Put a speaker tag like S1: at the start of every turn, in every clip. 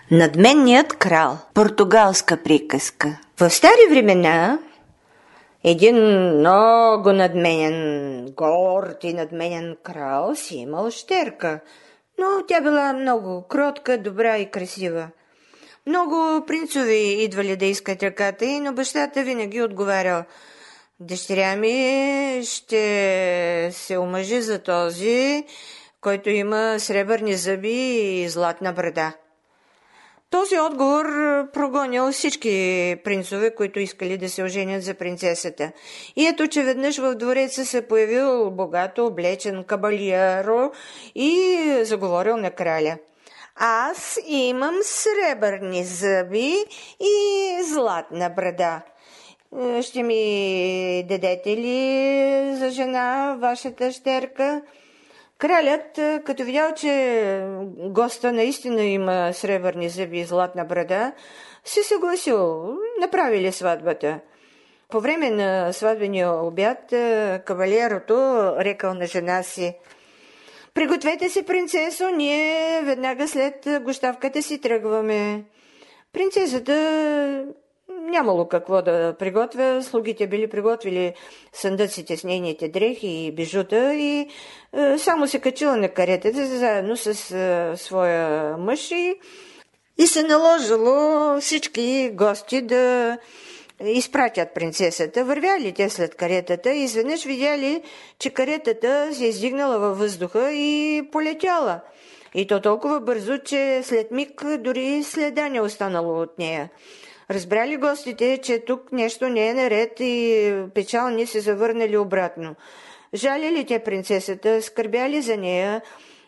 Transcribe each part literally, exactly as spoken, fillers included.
S1: Надменният крал. Португалска приказка. В стари времена един много надменен, горд и надменен крал си имал щерка, но тя била много кротка, добра и красива. Много принцови идвали да искат ръката й, но бащата винаги отговарял: дъщеря ми ще се омъжи за този, който има сребърни зъби и златна брада. Този отговор прогонял всички принцове, които искали да се оженят за принцесата. И ето, че веднъж в двореца се появил богато облечен кабалиеро и заговорил на краля: аз имам сребърни зъби и златна брада. Ще ми дадете ли за жена вашата щерка? Кралят, като видял, че госта наистина има сребърни зъби и златна брада, се съгласил, направили сватбата. По време на сватбения обяд кавалерото рекал на жена си: пригответе се, принцесо, ние веднага след гощавката си тръгваме. Принцесата нямало какво да приготвя, слугите били приготвили съндъците с нейните дрехи и бижута и е, само се качила на каретата заедно с е, своя мъж и, и се наложило всички гости да изпратят принцесата. Вървяли те след каретата и изведнъж видяли, че каретата се издигнала във въздуха и полетяла. И то толкова бързо, че след миг дори следа не останало от нея. Разбрали гостите, че тук нещо не е наред и печални се завърнали обратно. Жалили те принцесата, скърбяли за нея,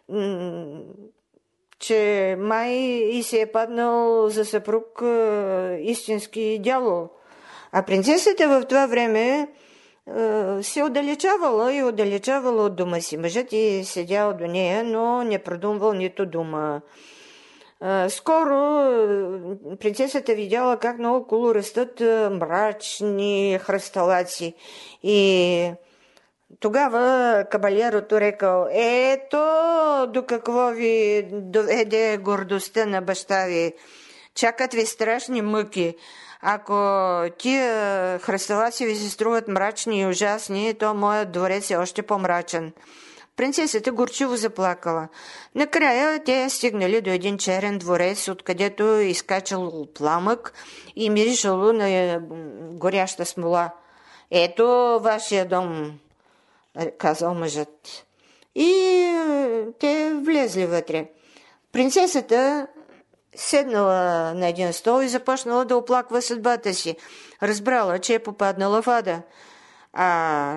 S1: че май и се е паднал за съпруг истински дявол. А принцесата в това време се отдалечавала и отдалечавала от дома си. Мъжът и седял до нея, но не продумвал нито дума. Скоро принцесата видяла как наоколо растат мрачни хръсталаци и тогава кабалерото рекал: ето до какво ви доведе гордостта на баща ви. Чакат ви страшни мъки. Ако тия хръсталаци ви се струват мрачни и ужасни, то моят дворец е още по-мрачен. Принцесата горчиво заплакала. Накрая те стигнали до един черен дворец, откъдето изкачал пламък и миришало на горяща смола. Ето вашия дом, казал мъжът. И те влезли вътре. Принцесата седнала на един стол и започнала да оплаква съдбата си. Разбрала, че е попаднала в ада. А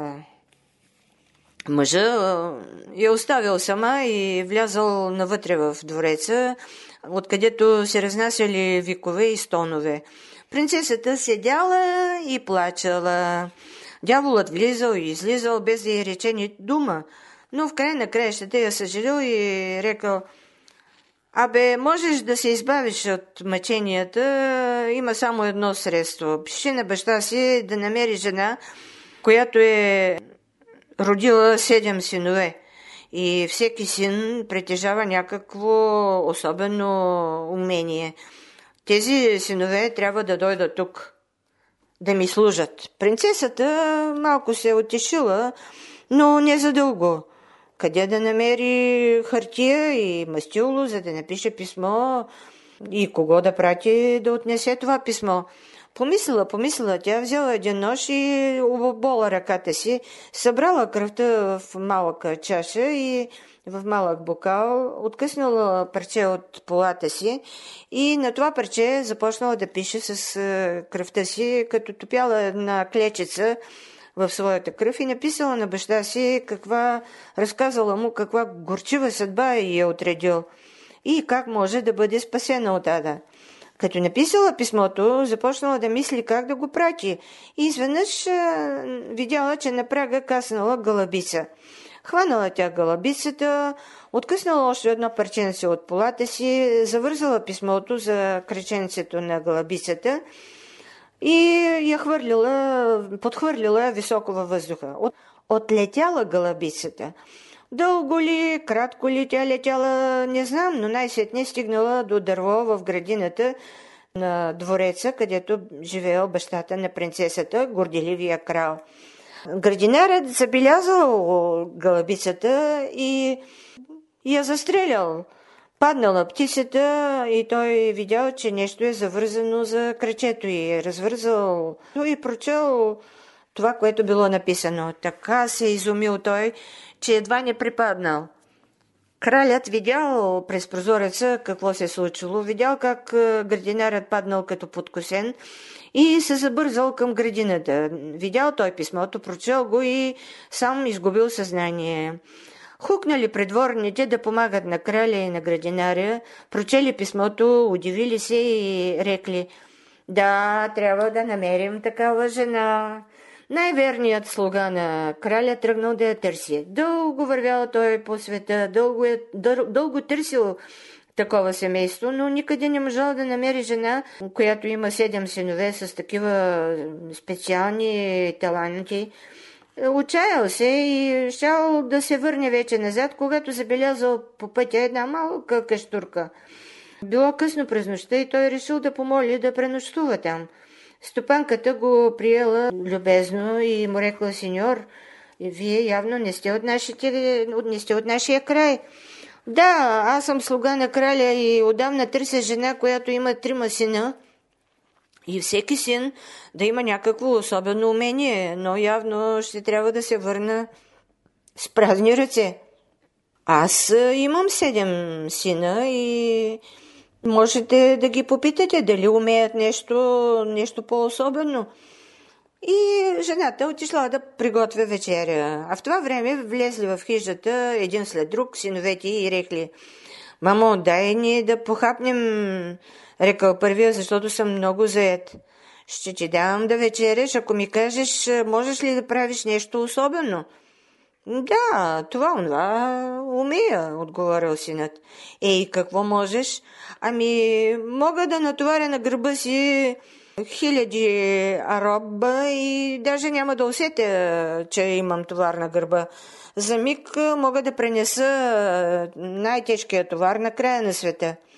S1: мъжа я оставил сама и влязал навътре в двореца, откъдето се разнасяли викове и стонове. Принцесата седяла и плачала. Дяволът влизал и излизал без да й рече ни дума, но в край на краищата я съжалил и рекал: абе, можеш да се избавиш от мъченията, има само едно средство. Пиши на баща си да намери жена, която е родила седем синове и всеки син притежава някакво особено умение. Тези синове трябва да дойдат тук, да ми служат. Принцесата малко се утешила, но не задълго. Къде да намери хартия и мастило, за да напише писмо и кого да прати да отнесе това писмо? Помислила, помислила, тя взела един нож и обола ръката си, събрала кръвта в малка чаша и в малък бокал, откъснала парче от полата си и на това парче започнала да пише с кръвта си, като топяла една клечица в своята кръв и написала на баща си каква, разказала му каква горчива съдба й е отредил и как може да бъде спасена от ада. Като написала писмото, започнала да мисли как да го прати и изведнъж видяла, че на прага каснала гълъбица. Хванала тя гълъбицата, откъснала още едно парченце от полата си, завързала писмото за кръченцето на гълъбицата и я хвърлила, подхвърлила високо във въздуха. Отлетяла гълъбицата. Дълго ли, кратко ли тя летяла, не знам, но най-сетне стигнала до дърво в градината на двореца, където живеел бащата на принцесата, горделивия крал. Градинарът забелязал гълъбицата и я застрелял. Паднала птицата и той видял, че нещо е завързано за крачето и развързал и прочел това, което било написано. Така се изумил той, че едва не припаднал. Кралят видял през прозореца какво се е случило, видял как градинарът паднал като подкосен и се забързал към градината. Видял той писмото, прочел го и сам изгубил съзнание. Хукнали придворните да помагат на краля и на градинаря, прочели писмото, удивили се и рекли: да, трябва да намерим такава жена. Най-верният слуга на краля тръгнал да я търси. Дълго вървял той по света, дълго, е, дъл, дълго търсил такова семейство, но никъде не можал да намери жена, която има седем синове с такива специални таланти. Отчаял се и щял да се върне вече назад, когато забелязал по пътя една малка каштурка. Било късно през нощта и той решил да помоли да пренощува там. Стопанката го приела любезно и му рекла: сеньор, вие явно не сте от, нашите, не сте от нашия край. Да, аз съм слуга на краля и отдавна търся жена, която има трима сина. И всеки син да има някакво особено умение, но явно ще трябва да се върна с празни ръце. Аз имам седем сина и можете да ги попитате дали умеят нещо, нещо по-особено. И жената отишла да приготвя вечеря. А в това време влезли в хижата един след друг синовете и рекли: мамо, дай ни да похапнем, рекал първия, защото съм много заед. Ще ти давам да вечереш, ако ми кажеш, можеш ли да правиш нещо особено. Да, това, онова умея, отговорил синът. Ей, какво можеш? Ами, мога да натоваря на гърба си хиляди ароба и даже няма да усетя, че имам товар на гърба. За миг мога да пренеса най-тежкия товар на края на света.